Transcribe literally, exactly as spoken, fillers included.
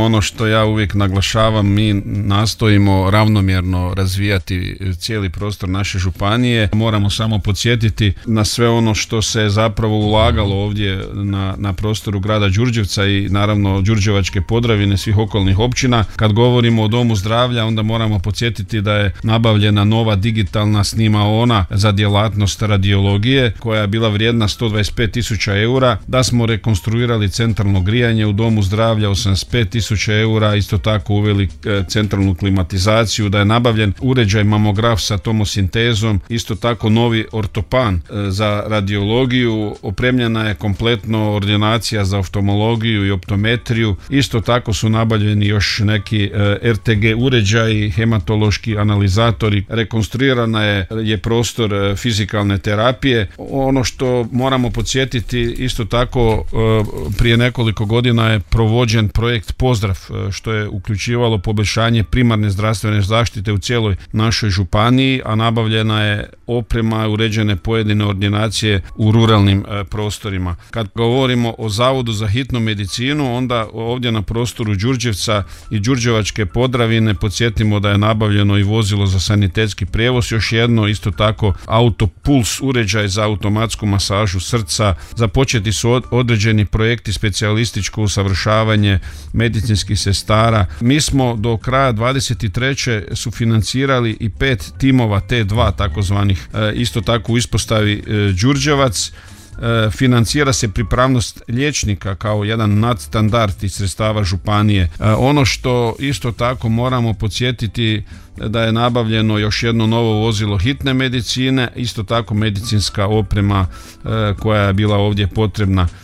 ono što ja uvijek naglašavam, mi nastojimo ravnomjerno razvijati cijeli prostor naše županije. Moramo samo podsjetiti na sve ono što se zapravo ulagalo ovdje na, na prostoru grada Đurđevca i naravno Đurđevačke Podravine, svih okolnih općina. Kad govorimo o domu zdravlja, onda moramo podsjetiti da je nabavljena nova digitalna snimaona za djelatnost radiologije koja je bila vrijedna sto dvadeset pet tisuća eura, da smo rekonstruirali centralno grijanje u domu zdravlja osamdeset pet tisuća eura, isto tako uveli centralnu klimatizaciju, da je nabavljen uređaj mamograf sa tomosintezom, isto tako novi ortopan za radiologiju, opremljena je kompletno ordinacija za oftalmologiju i optometriju, isto tako su nabavljeni još neki er te ge uređaji, hematološki analizatori, rekonstruirana je, je prostor fizikalne terapije. Ono što moramo podsjetiti, isto tako prije nekoliko godina je provođen projekt Pozdrav, što je uključivalo poboljšanje primarne zdravstvene zaštite u cijeloj našoj županiji, a nabavljena je oprema, uređene pojedine ordinacije u ruralnim prostorima. Kad govorimo o Zavodu za hitnu medicinu, onda ovdje na prostoru Đurđevca i Đurđevačke Podravine podsjetimo da je nabavljeno i vozilo za sanitetski prijevoz, još jedno isto tako autopuls uređaj za automatsku masažu srca. Započeti su određeni projekti specijalističko usavršavanje medicinskih sestara. Mi smo do kraja dvadeset treće sufinancirali i pet timova te dva takozvanih, isto tako u ispostavi Đurđevac. Financira se pripravnost liječnika kao jedan nadstandard iz sredstava županije. Ono što isto tako moramo podsjetiti, da je nabavljeno još jedno novo vozilo hitne medicine, isto tako medicinska oprema koja je bila ovdje potrebna.